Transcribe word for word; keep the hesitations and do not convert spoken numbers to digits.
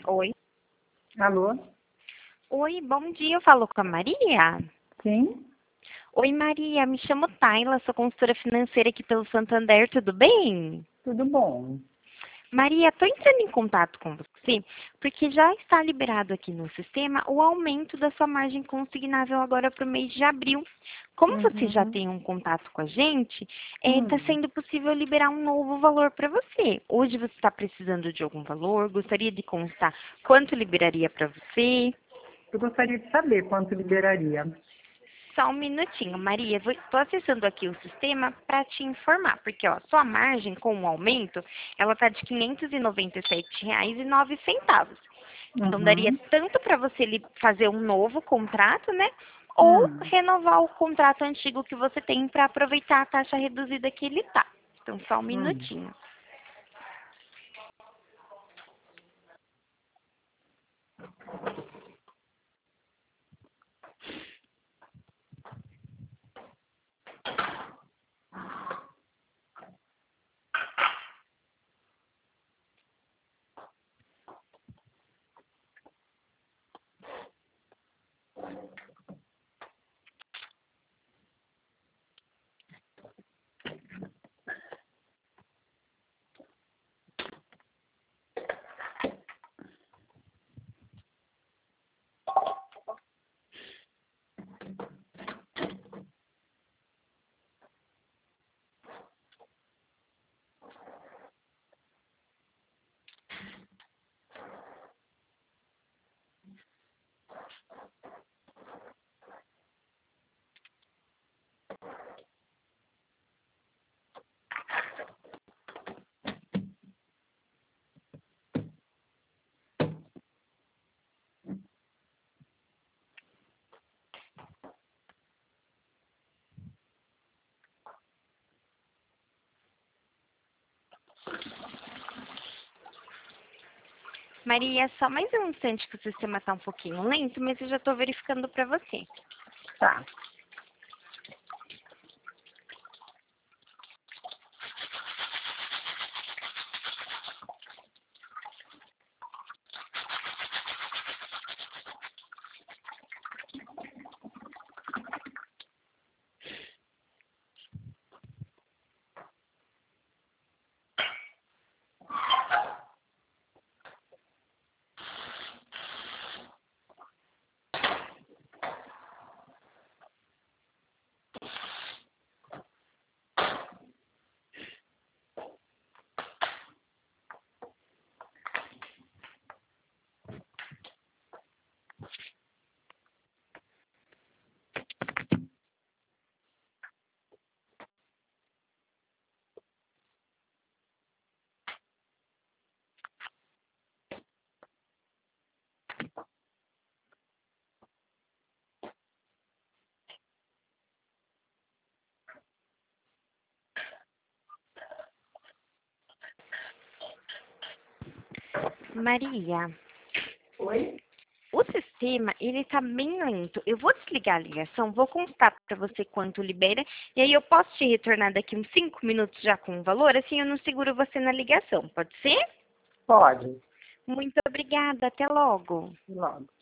Oi. Alô? Oi, bom dia. Eu falo com a Maria? Sim? Oi, Maria. Me chamo Tayla, sou consultora financeira aqui pelo Santander. Tudo bem? Tudo bom. Maria, estou entrando em contato com você porque já está liberado aqui no sistema o aumento da sua margem consignável agora para o mês de abril. Como você já Uhum. tem um contato com a gente, está Hum. sendo possível liberar um novo valor para você. Hoje você está precisando de algum valor? Gostaria de constar quanto liberaria para você? Eu gostaria de saber quanto liberaria. Só um minutinho, Maria. Estou acessando aqui o sistema para te informar, porque ó, sua margem com o aumento, ela está de quinhentos e noventa e sete reais e nove centavos. Então daria Uhum. tanto para você li- fazer um novo contrato, né? Ou Hum. renovar o contrato antigo que você tem para aproveitar a taxa reduzida que ele tá. Então só um Hum. minutinho. Maria, só mais um instante que o sistema está um pouquinho lento, mas eu já estou verificando para você. Tá. Maria, Oi? o sistema, ele tá bem lento. Eu vou desligar a ligação, vou constar para você quanto libera, e aí eu posso te retornar daqui uns cinco minutos já com o valor, assim eu não seguro você na ligação, pode ser? Pode. Muito obrigada, até logo. Logo.